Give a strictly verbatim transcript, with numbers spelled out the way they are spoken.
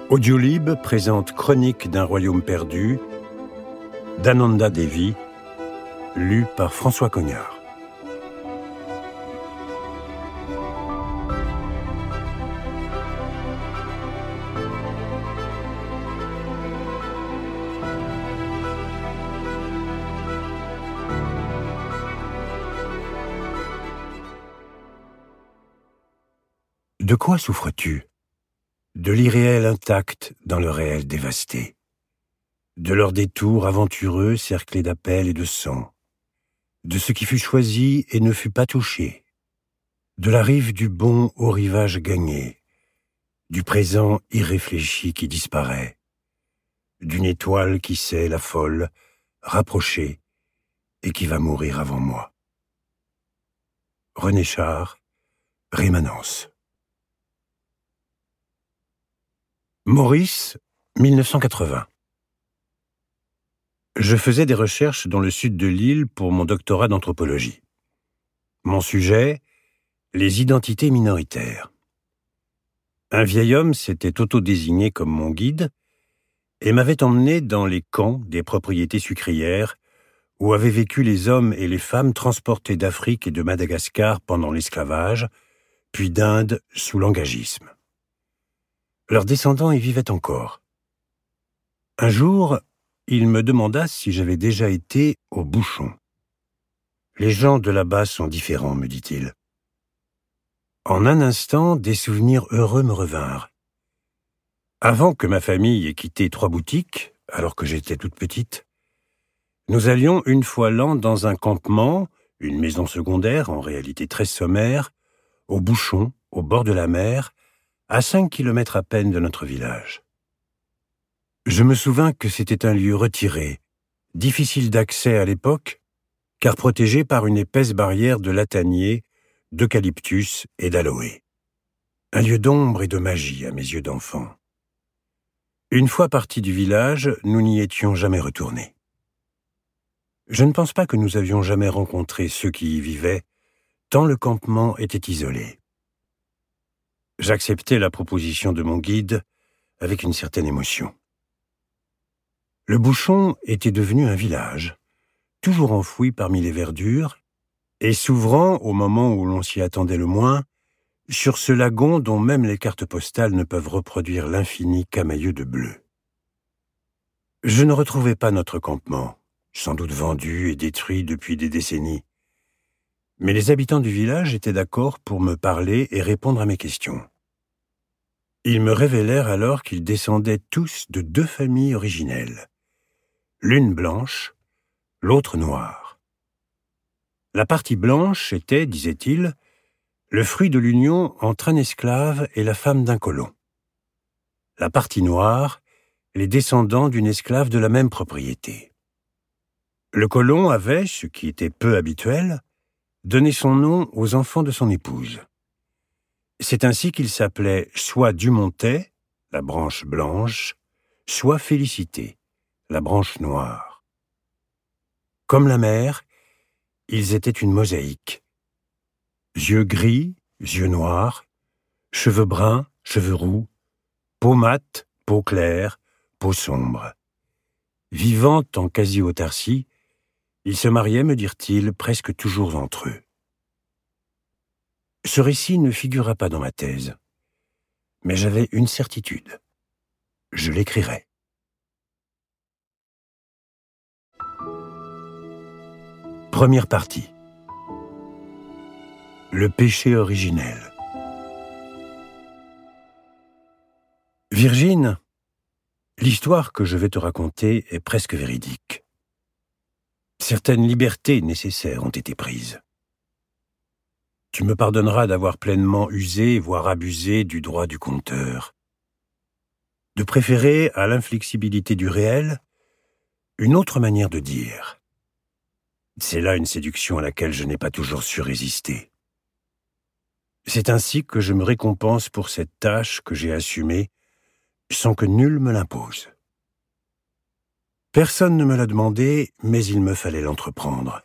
Audiolib présente Chronique d'un royaume perdu d'Ananda Devi, lu par François Cognard. De quoi souffres-tu ? De l'irréel intact dans le réel dévasté, de leurs détours aventureux cerclés d'appels et de sang, de ce qui fut choisi et ne fut pas touché, de la rive du bon au rivage gagné, du présent irréfléchi qui disparaît, d'une étoile qui sait la folle, rapprochée, et qui va mourir avant moi. René Char, Rémanence. Maurice, mille neuf cent quatre-vingts. Je faisais des recherches dans le sud de l'île pour mon doctorat d'anthropologie. Mon sujet, les identités minoritaires. Un vieil homme s'était autodésigné comme mon guide et m'avait emmené dans les camps des propriétés sucrières où avaient vécu les hommes et les femmes transportés d'Afrique et de Madagascar pendant l'esclavage, puis d'Inde sous l'engagisme. Leurs descendants y vivaient encore. Un jour, il me demanda si j'avais déjà été au Bouchon. Les gens de là-bas sont différents, me dit-il. En un instant, des souvenirs heureux me revinrent. Avant que ma famille ait quitté Trois-Boutiques, alors que j'étais toute petite, nous allions une fois l'an dans un campement, une maison secondaire, en réalité très sommaire, au Bouchon, au bord de la mer, à cinq kilomètres à peine de notre village. Je me souvins que c'était un lieu retiré, difficile d'accès à l'époque, car protégé par une épaisse barrière de lataniers, d'eucalyptus et d'aloe. Un lieu d'ombre et de magie à mes yeux d'enfant. Une fois partis du village, nous n'y étions jamais retournés. Je ne pense pas que nous avions jamais rencontré ceux qui y vivaient, tant le campement était isolé. J'acceptai la proposition de mon guide avec une certaine émotion. Le Bouchon était devenu un village, toujours enfoui parmi les verdures, et s'ouvrant, au moment où l'on s'y attendait le moins, sur ce lagon dont même les cartes postales ne peuvent reproduire l'infini camailleux de bleu. Je ne retrouvais pas notre campement, sans doute vendu et détruit depuis des décennies. Mais les habitants du village étaient d'accord pour me parler et répondre à mes questions. Ils me révélèrent alors qu'ils descendaient tous de deux familles originelles, l'une blanche, l'autre noire. La partie blanche était, disaient-ils, le fruit de l'union entre un esclave et la femme d'un colon. La partie noire, les descendants d'une esclave de la même propriété. Le colon avait, ce qui était peu habituel, donné son nom aux enfants de son épouse. C'est ainsi qu'il s'appelait soit Dumontet, la branche blanche, soit Félicité, la branche noire. Comme la mère, ils étaient une mosaïque. Yeux gris, yeux noirs, cheveux bruns, cheveux roux, peau mate, peau claire, peau sombre. Vivant en quasi-autarcie, ils se mariaient, me dirent-ils, presque toujours entre eux. Ce récit ne figura pas dans ma thèse, mais j'avais une certitude. Je l'écrirai. Première partie. Le péché originel. Virgine, l'histoire que je vais te raconter est presque véridique. Certaines libertés nécessaires ont été prises. Tu me pardonneras d'avoir pleinement usé, voire abusé du droit du conteur. De préférer à l'inflexibilité du réel une autre manière de dire. C'est là une séduction à laquelle je n'ai pas toujours su résister. C'est ainsi que je me récompense pour cette tâche que j'ai assumée sans que nul me l'impose. Personne ne me l'a demandé, mais il me fallait l'entreprendre.